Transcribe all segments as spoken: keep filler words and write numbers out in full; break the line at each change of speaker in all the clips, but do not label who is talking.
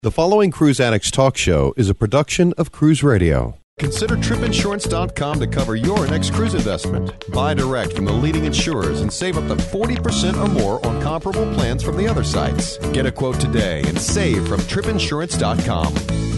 The following Cruise Addicts Talk Show is a production of Cruise Radio. Consider trip insurance dot com to cover your next cruise investment. Buy direct from the leading insurers and save up to forty percent or more on comparable plans from the other sites. Get a quote today and save from trip insurance dot com.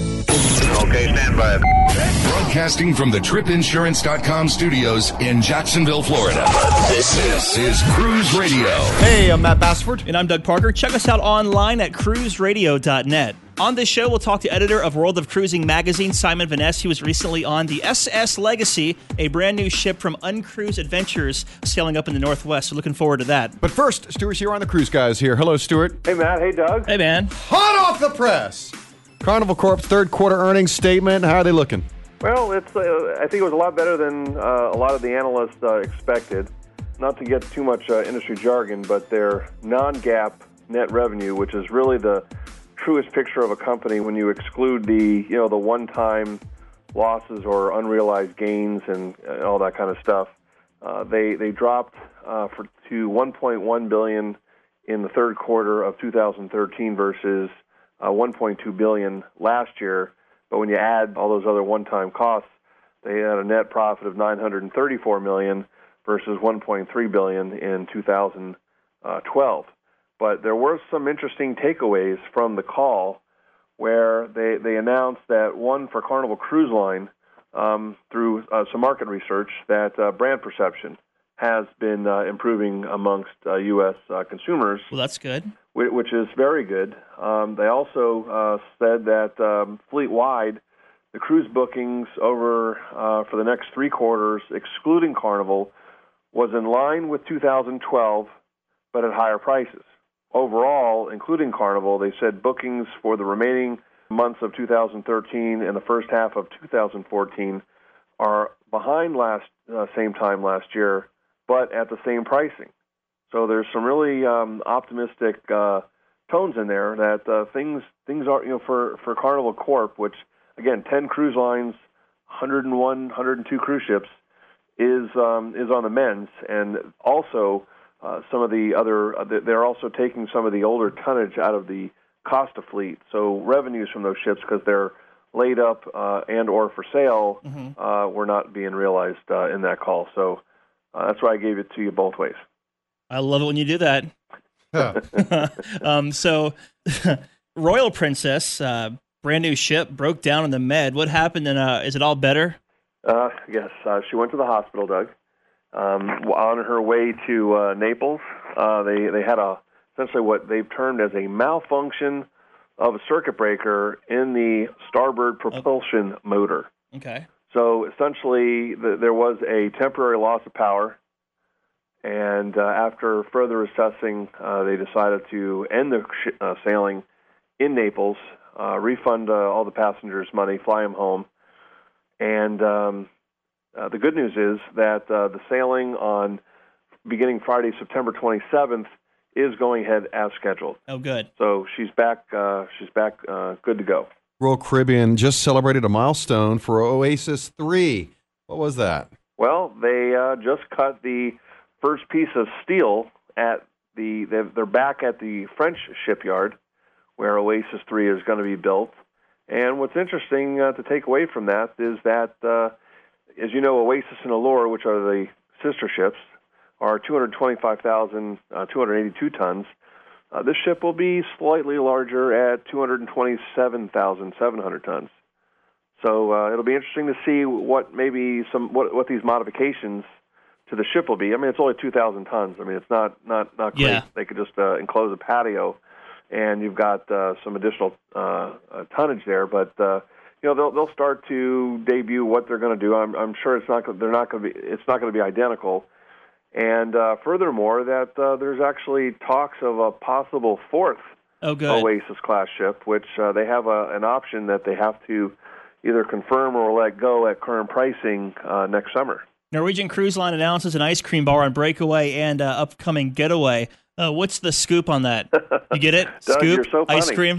Okay, stand by.
Broadcasting from the trip insurance dot com studios in Jacksonville, Florida. This, this is Cruise Radio.
Hey, I'm Matt Bassford.
And I'm Doug Parker. Check us out online at cruise radio dot net. On this show, we'll talk to editor of World of Cruising magazine, Simon Van Ness. He was recently on the S S Legacy, a brand new ship from Uncruise Adventures, sailing up in the Northwest. So looking forward to that.
But first, Stuart's here on the Cruise Guys here. Hello, Stuart.
Hey, Matt. Hey, Doug.
Hey, man.
Hot off the press. Carnival Corp's third quarter earnings statement. How are they looking?
Well, it's. Uh, I think it was a lot better than uh, a lot of the analysts uh, expected. Not to get too much uh, industry jargon, but their non-GAAP net revenue, which is really the truest picture of a company when you exclude the, you know, the one-time losses or unrealized gains and uh, all that kind of stuff. Uh, they they dropped uh, for to one point one billion dollars in the third quarter of two thousand thirteen versus uh, one point two billion dollars last year. But when you add all those other one-time costs, they had a net profit of nine hundred thirty-four million dollars versus one point three billion dollars in two thousand twelve. But there were some interesting takeaways from the call where they, they announced that, one, for Carnival Cruise Line, um, through uh, some market research, that uh, brand perception has been uh, improving amongst uh, U S uh, consumers.
Well, that's good.
Which is very good. Um, they also uh, said that um, fleet-wide, the cruise bookings over uh, for the next three quarters, excluding Carnival, was in line with two thousand twelve, but at higher prices. Overall, including Carnival, they said bookings for the remaining months of two thousand thirteen and the first half of two thousand fourteen are behind last uh, same time last year, but at the same pricing. So there's some really um, optimistic uh, tones in there that uh, things things are, you know, for, for Carnival Corp, which, again, ten cruise lines, one hundred one, one hundred two cruise ships, is um, is on the mends, and also Uh, some of the other, uh, they're also taking some of the older tonnage out of the Costa fleet. So revenues from those ships, because they're laid up uh, and or for sale, mm-hmm. uh, were not being realized uh, in that call. So uh, that's why I gave it to you both ways.
I love it when you do that. um, so Royal Princess, uh, brand new ship, broke down in the Med. What happened, and uh, is it all better?
Uh, yes, uh, she went to the hospital, Doug. Um, on her way to uh, Naples, uh, they they had a essentially what they've termed as a malfunction of a circuit breaker in the starboard propulsion okay. motor.
Okay.
So essentially, the, there was a temporary loss of power, and uh, after further assessing, uh, they decided to end the sh- uh, sailing in Naples, uh, refund uh, all the passengers' money, fly them home, and Um, Uh, the good news is that uh, the sailing on beginning Friday, September twenty-seventh, is going ahead as scheduled.
Oh, good.
So she's back. Uh, she's back, uh, good to go.
Royal Caribbean just celebrated a milestone for Oasis three. What was that?
Well, they uh, just cut the first piece of steel at the. They're back at the French shipyard where Oasis three is going to be built. And what's interesting uh, to take away from that is that. Uh, As you know, Oasis and Allure, which are the sister ships, are two hundred twenty-five thousand two hundred eighty-two tons. Uh, this ship will be slightly larger at two hundred twenty-seven thousand seven hundred tons. So uh, it'll be interesting to see what maybe some what, what these modifications to the ship will be. I mean, it's only two thousand tons. I mean, it's not not not great.
Yeah.
They could just uh, enclose a patio, and you've got uh, some additional uh, uh, tonnage there, but. Uh, You know, they'll they'll start to debut what they're going to do. I'm I'm sure it's not they're not going to be it's not going to be identical, and uh, furthermore that uh, there's actually talks of a possible fourth
oh, good.
Oasis class ship, which uh, they have a, an option that they have to either confirm or let go at current pricing uh, next summer.
Norwegian Cruise Line announces an ice cream bar on Breakaway and uh, upcoming Getaway. Uh, what's the scoop on that? You get it?
Doug,
Scoop
you're so funny.
ice cream.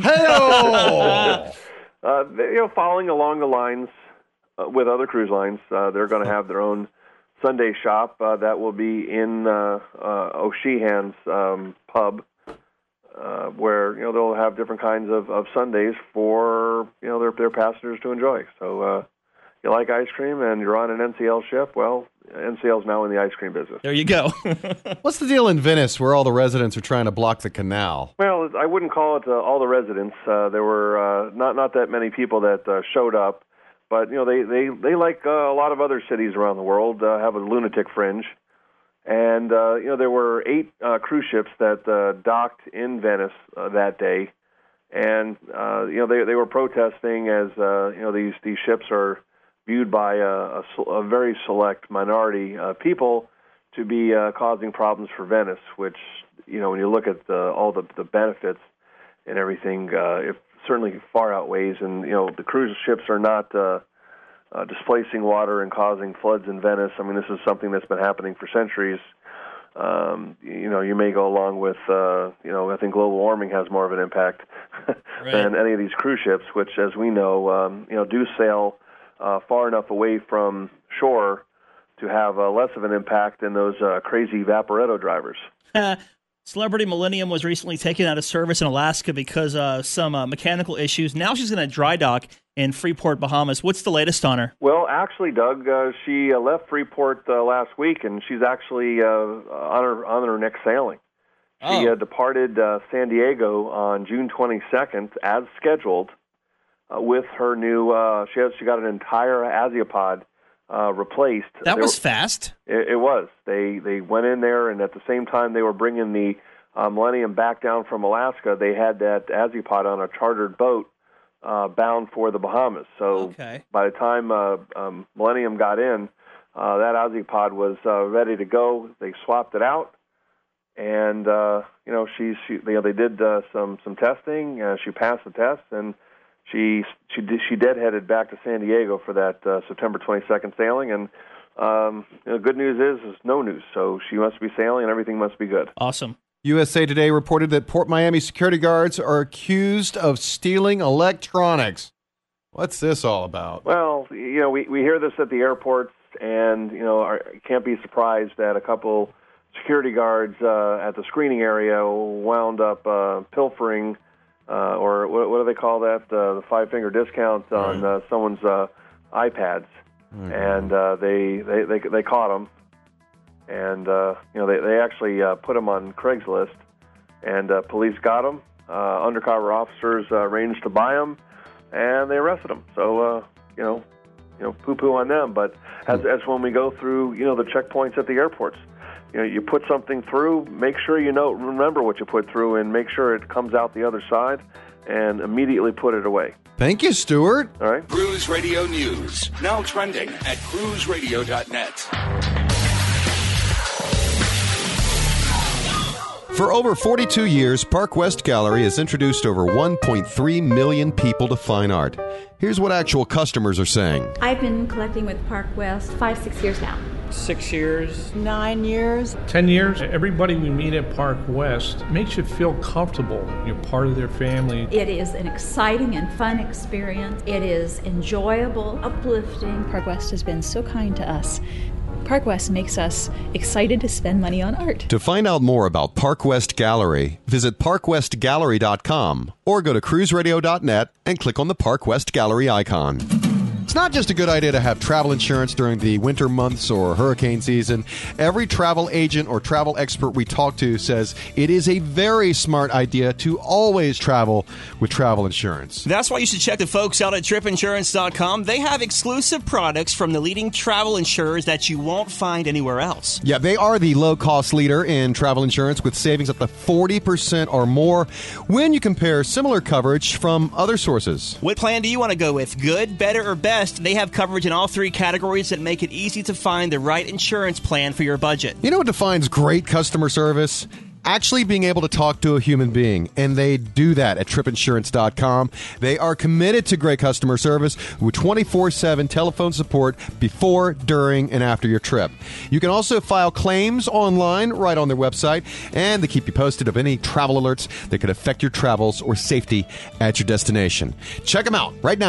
Hey-o!
Uh, you know, following along the lines uh, with other cruise lines, uh, they're going to have their own Sunday shop uh, that will be in uh, uh, O'Sheehan's um, pub uh, where you know they'll have different kinds of, of sundaes for you know their their passengers to enjoy. So uh, you like ice cream and you're on an N C L ship, well, N C L's now in the ice cream business.
There you go.
What's the deal in Venice where all the residents are trying to block the canal?
Well, I wouldn't call it uh, all the residents. Uh, there were uh, not not that many people that uh, showed up, but you know they they they like uh, a lot of other cities around the world uh, have a lunatic fringe, and uh, you know there were eight uh, cruise ships that uh, docked in Venice uh, that day, and uh, you know they they were protesting as uh, you know these these ships are viewed by a, a, a very select minority uh, people to be uh, causing problems for Venice, which, you know, when you look at the, all the, the benefits and everything, uh, it certainly far outweighs. And, you know, the cruise ships are not uh, uh, displacing water and causing floods in Venice. I mean, this is something that's been happening for centuries. Um, you know, you may go along with, uh, you know, I think global warming has more of an impact right. than any of these cruise ships, which, as we know, um, you know, do sail Uh, far enough away from shore to have uh, less of an impact than those uh, crazy Vaporetto drivers.
Celebrity Millennium was recently taken out of service in Alaska because of uh, some uh, mechanical issues. Now she's going to dry dock in Freeport, Bahamas. What's the latest on her?
Well, actually, Doug, uh, she uh, left Freeport uh, last week, and she's actually uh, on her on her next sailing. She
oh.
uh, departed uh, San Diego on June twenty-second as scheduled. Uh, with her new, uh, she has she got an entire Aziapod uh, replaced.
That
they
was
were,
fast.
It, it was. They they went in there, and at the same time they were bringing the uh, Millennium back down from Alaska. They had that Aziapod on a chartered boat uh, bound for the Bahamas. So
okay.
by the time uh, um, Millennium got in, uh, that Aziapod was uh, ready to go. They swapped it out, and uh, you know she, she you know they did uh, some some testing. Uh, she passed the test, and She she she deadheaded back to San Diego for that uh, September twenty-second sailing, and um, you know, good news is is no news. So she must be sailing, and everything must be good.
Awesome.
U S A Today reported that Port Miami security guards are accused of stealing electronics. What's this all about?
Well, you know, we, we hear this at the airports, and you know, our, can't be surprised that a couple security guards uh, at the screening area wound up uh, pilfering. Uh, or what, what do they call that? Uh, the five-finger discount on uh, someone's uh, iPads, mm-hmm. and uh, they, they they they caught them, and uh, you know they they actually uh, put them on Craigslist, and uh, police got them. Uh, undercover officers uh, arranged to buy them, and they arrested them. So uh, you know, you know, poo-poo on them. But as as when we go through, you know, the checkpoints at the airports. You know, you put something through, make sure you know, remember what you put through, and make sure it comes out the other side, and immediately put it away.
Thank you, Stuart.
All right.
Cruise Radio News, now trending at cruise radio dot net.
For over forty-two years, Park West Gallery has introduced over one point three million people to fine art. Here's what actual customers are saying.
I've been collecting with Park West five, six years now.
Six years.
Nine years.
Ten years. Everybody we meet at Park West makes you feel comfortable. You're part of their family.
It is an exciting and fun experience. It is enjoyable, uplifting.
Park West has been so kind to us. Park West makes us excited to spend money on art.
To find out more about Park West Gallery, visit park west gallery dot com or go to cruise radio dot net and click on the Park West Gallery icon. It's not just a good idea to have travel insurance during the winter months or hurricane season. Every travel agent or travel expert we talk to says it is a very smart idea to always travel with travel insurance.
That's why you should check the folks out at trip insurance dot com. They have exclusive products from the leading travel insurers that you won't find anywhere else.
Yeah, they are the low-cost leader in travel insurance with savings up to forty percent or more when you compare similar coverage from other sources.
What plan do you want to go with? Good, better, or best? They have coverage in all three categories that make it easy to find the right insurance plan for your budget.
You know what defines great customer service? Actually being able to talk to a human being, and they do that at trip insurance dot com. They are committed to great customer service with twenty-four seven telephone support before, during, and after your trip. You can also file claims online right on their website, and they keep you posted of any travel alerts that could affect your travels or safety at your destination. Check them out right now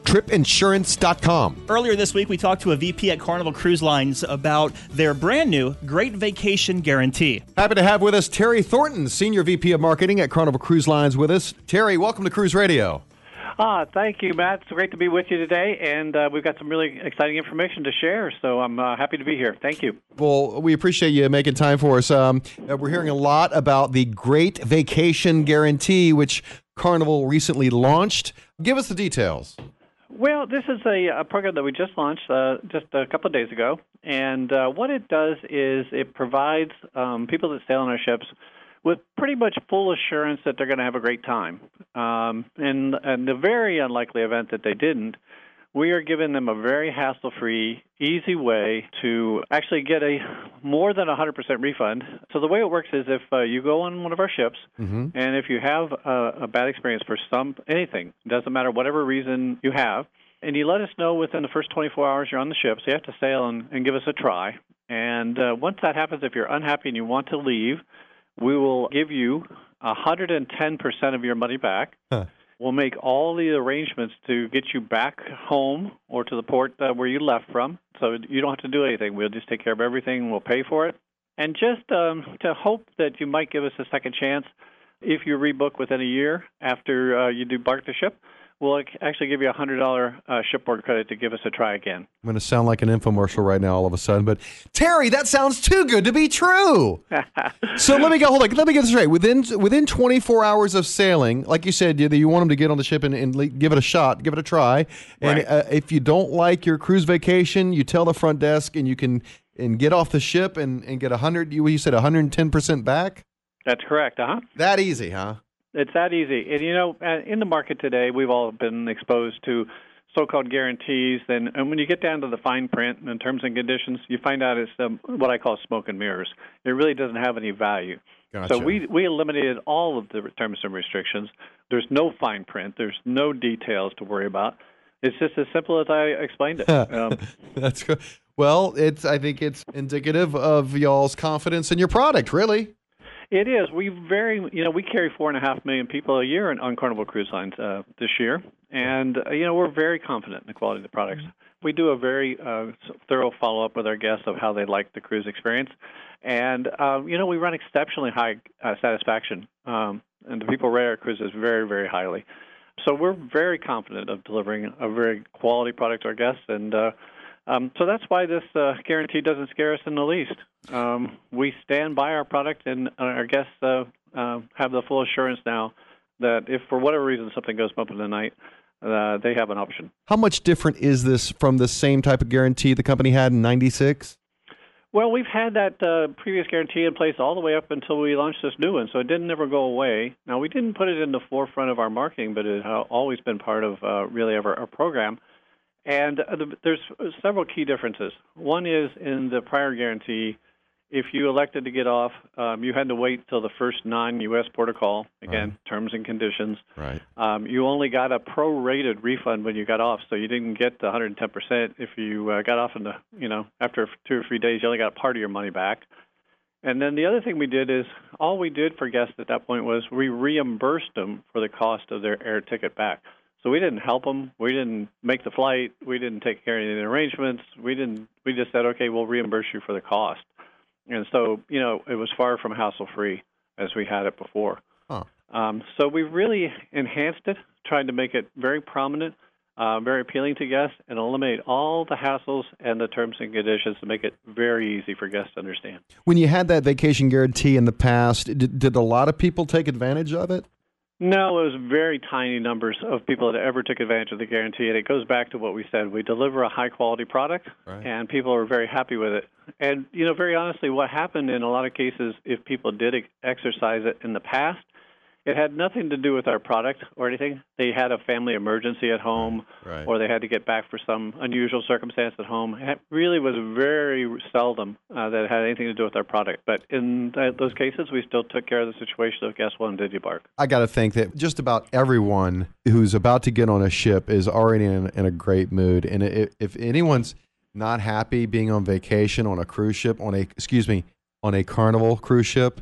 trip insurance dot com.
Earlier this week, we talked to a V P at Carnival Cruise Lines about their brand new Great Vacation Guarantee.
Happy to have with us Terry Thornton, Senior V P of Marketing at Carnival Cruise Lines with us. Terry, welcome to Cruise Radio.
Ah, thank you, Matt. It's great to be with you today, and uh, we've got some really exciting information to share, so I'm uh, happy to be here. Thank you.
Well, we appreciate you making time for us. Um, we're hearing a lot about the Great Vacation Guarantee, which Carnival recently launched. Give us the details.
Well, this is a, a program that we just launched uh, just a couple of days ago, and uh, what it does is it provides um, people that sail on our ships with pretty much full assurance that they're going to have a great time. Um, in, in the very unlikely event that they didn't, we are giving them a very hassle-free, easy way to actually get a more than one hundred percent refund. So the way it works is if uh, you go on one of our ships, mm-hmm. and if you have a, a bad experience for some anything, doesn't matter whatever reason you have, and you let us know within the first twenty-four hours you're on the ship, so you have to sail and, and give us a try. And uh, once that happens, if you're unhappy and you want to leave, we will give you one hundred ten percent of your money back. Huh. We'll make all the arrangements to get you back home or to the port uh, where you left from, so you don't have to do anything. We'll just take care of everything. We'll pay for it. And just um, to hope that you might give us a second chance, if you rebook within a year after uh, you debark the ship, we'll actually give you a one hundred dollars uh, shipboard credit to give us a try again.
I'm going to sound like an infomercial right now all of a sudden, but Terry, that sounds too good to be true. So let me go, hold on, let me get this straight. Within within twenty-four hours of sailing, like you said, you, you want them to get on the ship and, and give it a shot, give it a try. And
right.
uh, if you don't like your cruise vacation, you tell the front desk and you can and get off the ship and, and get one hundred, you, you said one hundred ten percent back?
That's correct, uh-huh.
That easy, huh?
It's that easy. And, you know, in the market today, we've all been exposed to so-called guarantees. And, and when you get down to the fine print and terms and conditions, you find out it's um, what I call smoke and mirrors. It really doesn't have any value.
Gotcha.
So we, we eliminated all of the terms and restrictions. There's no fine print. There's no details to worry about. It's just as simple as I explained it. Um,
That's good. Well, it's I think it's indicative of y'all's confidence in your product, really.
It is. We very, you know, we carry four and a half million people a year on, on Carnival Cruise Lines uh, this year, and uh, you know we're very confident in the quality of the products. We do a very uh, thorough follow-up with our guests of how they like the cruise experience, and uh, you know we run exceptionally high uh, satisfaction, um, and the people rate our cruises very, very highly. So we're very confident of delivering a very quality product to our guests, and uh, um, so that's why this uh, guarantee doesn't scare us in the least. Um, we stand by our product, and our guests uh, uh, have the full assurance now that if for whatever reason something goes bump in the night, uh, they have an option.
How much different is this from the same type of guarantee the company had in ninety-six?
Well, we've had that uh, previous guarantee in place all the way up until we launched this new one, so it didn't ever go away. Now, we didn't put it in the forefront of our marketing, but it has always been part of uh, really of our, our program. And uh, the, there's several key differences. One is in the prior guarantee, if you elected to get off, um, you had to wait till the first non-U S port of call. Again, right. Terms and conditions.
Right.
Um, you only got a prorated refund when you got off, so you didn't get the one hundred ten percent. If you uh, got off in the, you know, after two or three days, you only got part of your money back. And then the other thing we did is all we did for guests at that point was we reimbursed them for the cost of their air ticket back. So we didn't help them. We didn't make the flight. We didn't take care of any of the arrangements. We didn't. We just said, okay, we'll reimburse you for the cost. And so, you know, it was far from hassle-free as we had it before.
Huh.
Um, so we've really enhanced it, tried to make it very prominent, uh, very appealing to guests, and eliminate all the hassles and the terms and conditions to make it very easy for guests to understand.
When you had that vacation guarantee in the past, did, did a lot of people take advantage of it?
No, it was very tiny numbers of people that ever took advantage of the guarantee, and it goes back to what we said. We deliver a high-quality product,
right.
and people are very happy with it. And, you know, very honestly, what happened in a lot of cases, if people did exercise it in the past, it had nothing to do with our product or anything. They had a family emergency at home,
right.
or they had to get back for some unusual circumstance at home. It really was very seldom uh, that it had anything to do with our product. But in th- those cases, we still took care of the situation of guest one did debark.
I got to think that just about everyone who's about to get on a ship is already in, in a great mood. And if, if anyone's not happy being on vacation on a cruise ship, on a excuse me, on a Carnival cruise ship,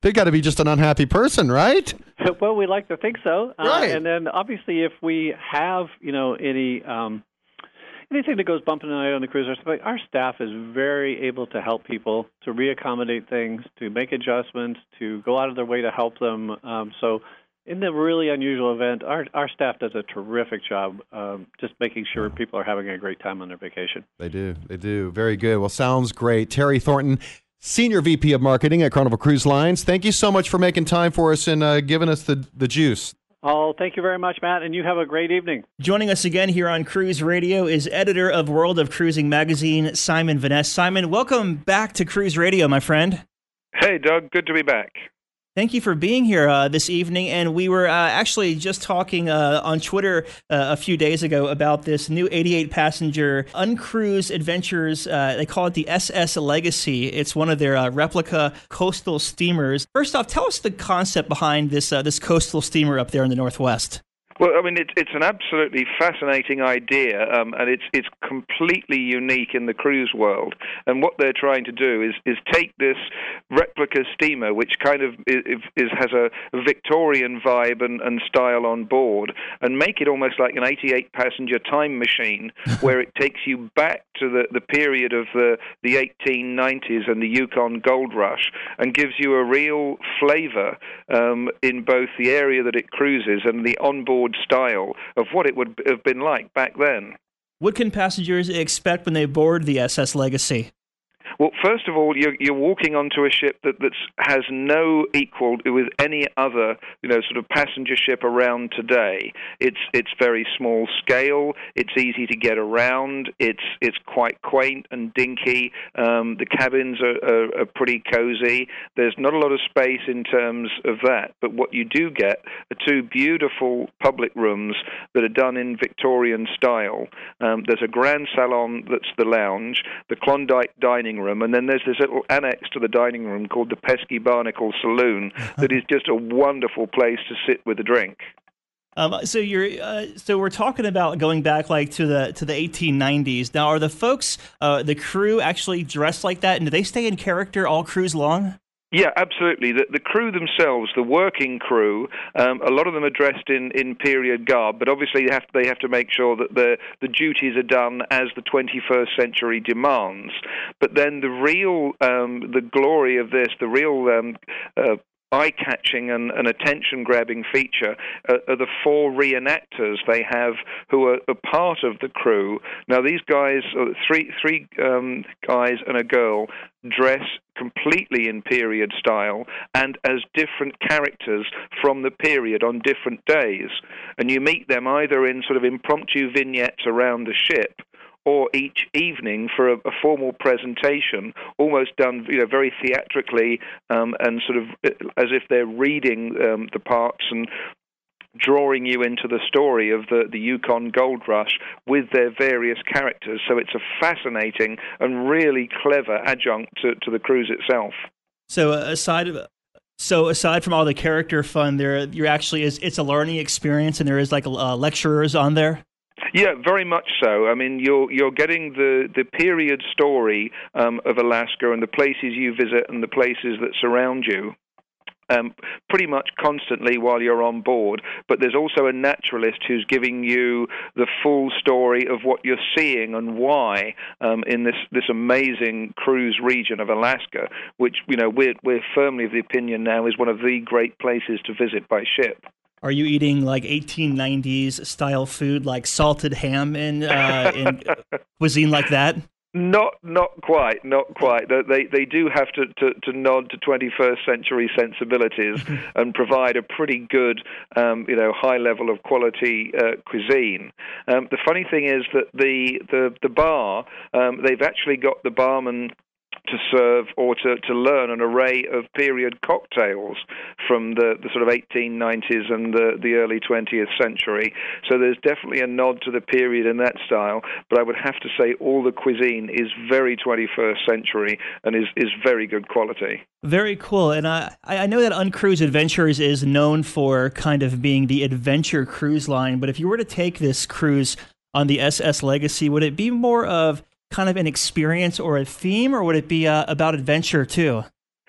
they got to be just an unhappy person, right?
Well, we like to think so.
Right.
Uh, and then obviously if we have, you know, any um, anything that goes bump in the night on the cruise, our staff is very able to help people, to reaccommodate things, to make adjustments, to go out of their way to help them. Um, so in the really unusual event, our our staff does a terrific job um, just making sure people are having a great time on their vacation.
They do. They do. Very good. Well, sounds great. Terry Thornton, Senior V P of Marketing at Carnival Cruise Lines. Thank you so much for making time for us and uh, giving us the, the juice.
Oh, thank you very much, Matt, and you have a great evening.
Joining us again here on Cruise Radio is editor of World of Cruising magazine, Simon Vaness. Simon, welcome back to Cruise Radio, my friend.
Hey, Doug. Good to be back.
Thank you for being here uh, this evening. And we were uh, actually just talking uh, on Twitter uh, a few days ago about this new eighty-eight passenger uncruised adventures. Uh, they call it the S S Legacy. It's one of their uh, replica coastal steamers. First off, tell us the concept behind this uh, this coastal steamer up there in the Northwest.
Well, I mean, it's it's an absolutely fascinating idea, um, and it's it's completely unique in the cruise world. And what they're trying to do is is take this replica steamer, which kind of is, is has a Victorian vibe and, and style on board, and make it almost like an eighty-eight passenger time machine, where it takes you back to the, the period of the, the eighteen nineties and the Yukon Gold Rush, and gives you a real flavor um, in both the area that it cruises and the onboard style of what it would have been like back then.
What can passengers expect when they board the S S Legacy?
Well, first of all, you're, you're walking onto a ship that that's, has no equal with any other, you know, sort of passenger ship around today. It's it's very small scale. It's easy to get around. It's it's quite quaint and dinky. Um, the cabins are, are, are pretty cozy. There's not a lot of space in terms of that, but what you do get are two beautiful public rooms that are done in Victorian style. Um, there's a grand salon that's the lounge, the Klondike dining room, and then there's this little annex to the dining room called the Pesky Barnacle Saloon that is just a wonderful place to sit with a drink.
Um, so you're uh, so we're talking about going back like to the to the eighteen nineties. Now, are the folks, uh, the crew, actually dressed like that, and do they stay in character all cruise long?
Yeah, absolutely. The, the crew themselves, the working crew, um, a lot of them are dressed in, in period garb, but obviously they have, they have to make sure that the, the duties are done as the twenty-first century demands. But then the real, um, the glory of this, the real um, uh, eye-catching and, and attention-grabbing feature uh, are the four reenactors they have who are a part of the crew. Now, these guys, uh, three three um, guys and a girl, dress completely in period style and as different characters from the period on different days. And you meet them either in sort of impromptu vignettes around the ship, or each evening for a, a formal presentation, almost done, you know, very theatrically, um, and sort of as if they're reading um, the parts and drawing you into the story of the, the Yukon Gold Rush with their various characters. So it's a fascinating and really clever adjunct to, to the cruise itself.
So uh, aside of So aside from all the character fun, there you're actually is it's a learning experience, and there is like uh, lecturers on there.
Yeah, very much so. I mean, you're you're getting the, the period story um, of Alaska and the places you visit and the places that surround you um, pretty much constantly while you're on board. But there's also a naturalist who's giving you the full story of what you're seeing and why um, in this, this amazing cruise region of Alaska, which, you know, we're we're firmly of the opinion now is one of the great places to visit by ship.
Are you eating like eighteen nineties style food, like salted ham and uh, in cuisine like that?
Not, not quite, not quite. They they do have to, to, to nod to twenty-first century sensibilities and provide a pretty good, um, you know, high level of quality uh, cuisine. Um, the funny thing is that the the the bar, um, they've actually got the barman to serve or to, to learn an array of period cocktails from the, the sort of eighteen nineties and the, the early twentieth century. So there's definitely a nod to the period in that style, but I would have to say all the cuisine is very twenty-first century and is, is very good quality.
Very cool. And I, I know that Uncruised Adventures is known for kind of being the adventure cruise line, but if you were to take this cruise on the S S Legacy, would it be more of kind of an experience or a theme, or would it be uh, about adventure too?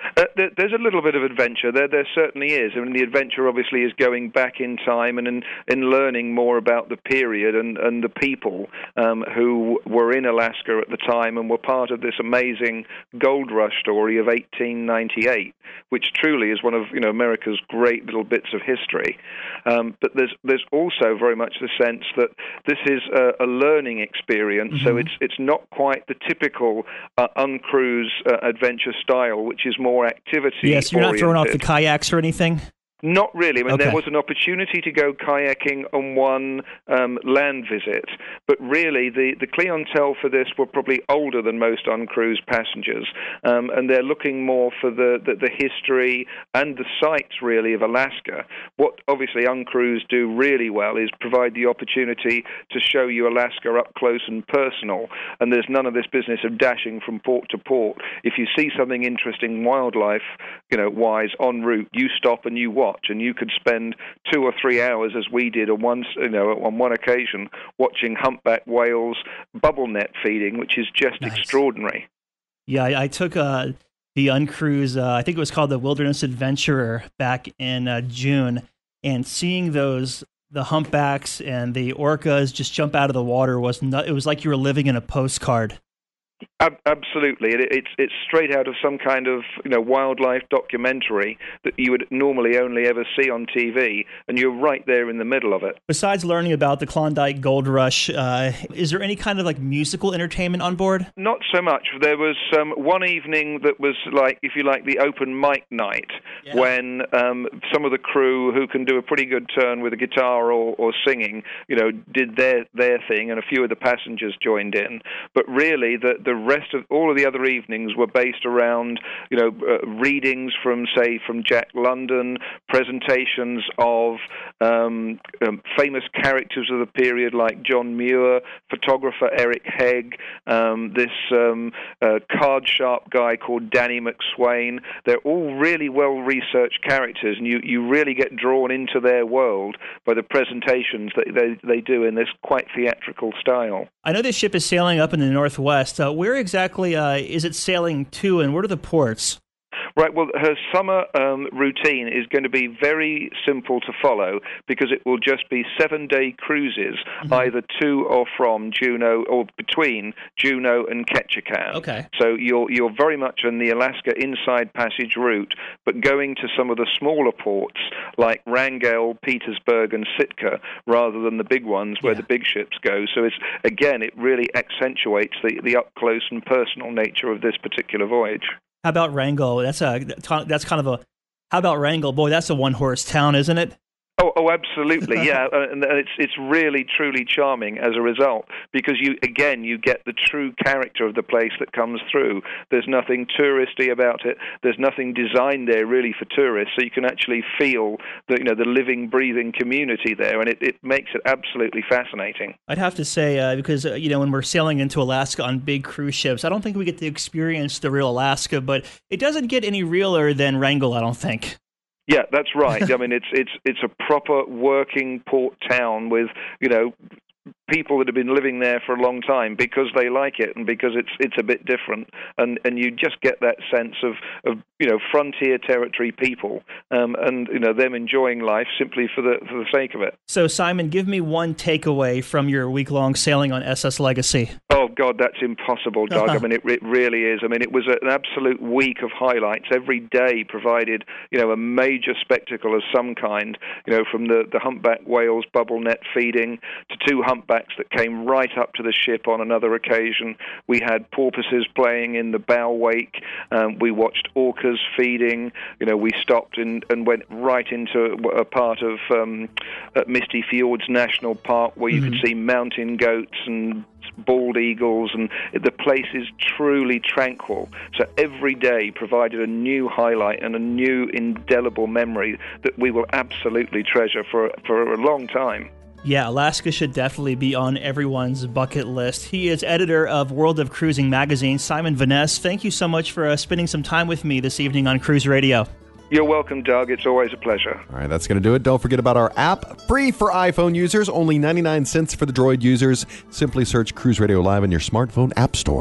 Uh, there, there's a little bit of adventure. There there certainly is. I mean, the adventure obviously is going back in time and in, in learning more about the period and, and the people um, who were in Alaska at the time and were part of this amazing gold rush story of eighteen ninety-eight, which truly is one of you know America's great little bits of history. Um, but there's there's also very much the sense that this is a, a learning experience, mm-hmm. so it's it's not quite the typical uh, uncruise uh, adventure style, which is more activity.
Yes, you're not throwing off the kayaks or anything?
Not really. I mean,
okay.
There was an opportunity to go kayaking on one um, land visit, but really the, the clientele for this were probably older than most uncruise passengers, um, and they're looking more for the, the, the history and the sights, really, of Alaska. What, obviously, uncruise do really well is provide the opportunity to show you Alaska up close and personal, and there's none of this business of dashing from port to port. If you see something interesting wildlife, you know, wise en route, you stop and you watch. And you could spend two or three hours, as we did on one, you know, on one occasion, watching humpback whales bubble net feeding, which is just nice. Extraordinary.
Yeah, I, I took uh, the uncruise. Uh, I think it was called the Wilderness Adventurer back in uh, June, and seeing those the humpbacks and the orcas just jump out of the water was not, it was like you were living in a postcard.
Ab- absolutely, it, it's it's straight out of some kind of you know wildlife documentary that you would normally only ever see on T V, and you're right there in the middle of it.
Besides learning about the Klondike Gold Rush, uh, is there any kind of like musical entertainment on board?
Not so much. There was um, one evening that was like, if you like, the open mic night, yeah. when um, some of the crew who can do a pretty good turn with a guitar or, or singing, you know, did their their thing, and a few of the passengers joined in. But really, the the rest of all of the other evenings were based around, you know, uh, readings from, say, from Jack London, presentations of um, um, famous characters of the period like John Muir, photographer Eric Hegg, um, this um, uh, card-sharp guy called Danny McSwain. They're all really well-researched characters, and you, you really get drawn into their world by the presentations that they, they do in this quite theatrical style.
I know this ship is sailing up in the northwest. Uh, where exactly uh, is it sailing to, and what are the ports?
Right, well, her summer um, routine is going to be very simple to follow because it will just be seven-day cruises, mm-hmm. either to or from Juneau or between Juneau and Ketchikan.
Okay.
So you're you're very much on the Alaska Inside Passage route, but going to some of the smaller ports like Wrangell, Petersburg, and Sitka, rather than the big ones where yeah. the big ships go. So it's again, it really accentuates the, the up-close and personal nature of this particular voyage.
How about Wrangell? That's a that's kind of a. How about Wrangell? Boy, that's a one-horse town, isn't it?
Oh, oh, absolutely, yeah, and it's it's really truly charming as a result because you again you get the true character of the place that comes through. There's nothing touristy about it. There's nothing designed there really for tourists, so you can actually feel the you know the living, breathing community there, and it, it makes it absolutely fascinating.
I'd have to say uh, because uh, you know when we're sailing into Alaska on big cruise ships, I don't think we get to experience the real Alaska, but it doesn't get any realer than Wrangell, I don't think.
Yeah, that's right. I mean, it's it's it's a proper working port town with, you know, people that have been living there for a long time because they like it and because it's it's a bit different, and and you just get that sense of, of you know frontier territory people um, and you know them enjoying life simply for the for the sake of it.
So Simon, give me one takeaway from your week long sailing on S S Legacy.
Oh God, that's impossible, Doug. I mean, it, it really is. I mean, it was an absolute week of highlights. Every day provided, you know, a major spectacle of some kind. You know, from the, the humpback whales bubble net feeding to two humpbacks that came right up to the ship on another occasion. We had porpoises playing in the bow wake. Um, we watched orcas feeding. You know, we stopped and, and went right into a part of um, Misty Fjords National Park where you mm-hmm. could see mountain goats and bald eagles, and the place is truly tranquil. So every day provided a new highlight and a new indelible memory that we will absolutely treasure for for a long time.
Yeah, Alaska should definitely be on everyone's bucket list. He is editor of World of Cruising magazine. Simon Van Ness, thank you so much for uh, spending some time with me this evening on Cruise Radio.
You're welcome, Doug. It's always a pleasure.
All right, that's going to do it. Don't forget about our app. Free for iPhone users, only ninety-nine cents for the Droid users. Simply search Cruise Radio Live in your smartphone app store.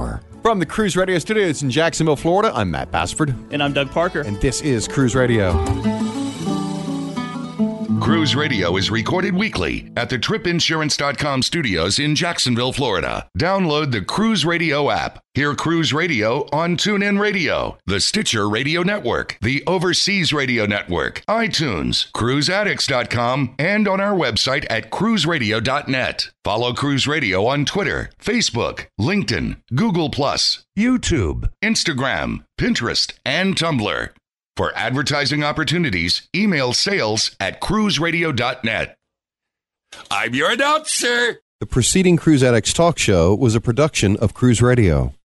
From the Cruise Radio Studios in Jacksonville, Florida, I'm Matt Bassford.
And I'm Doug Parker.
And this is Cruise Radio.
Cruise Radio is recorded weekly at the trip insurance dot com studios in Jacksonville, Florida. Download the Cruise Radio app. Hear Cruise Radio on TuneIn Radio, the Stitcher Radio Network, the Overseas Radio Network, iTunes, cruise addicts dot com, and on our website at cruise radio dot net. Follow Cruise Radio on Twitter, Facebook, LinkedIn, Google Plus, YouTube, Instagram, Pinterest, and Tumblr. For advertising opportunities, email sales at cruise radio dot net. I'm your announcer.
The preceding Cruise Addicts Talk Show was a production of Cruise Radio.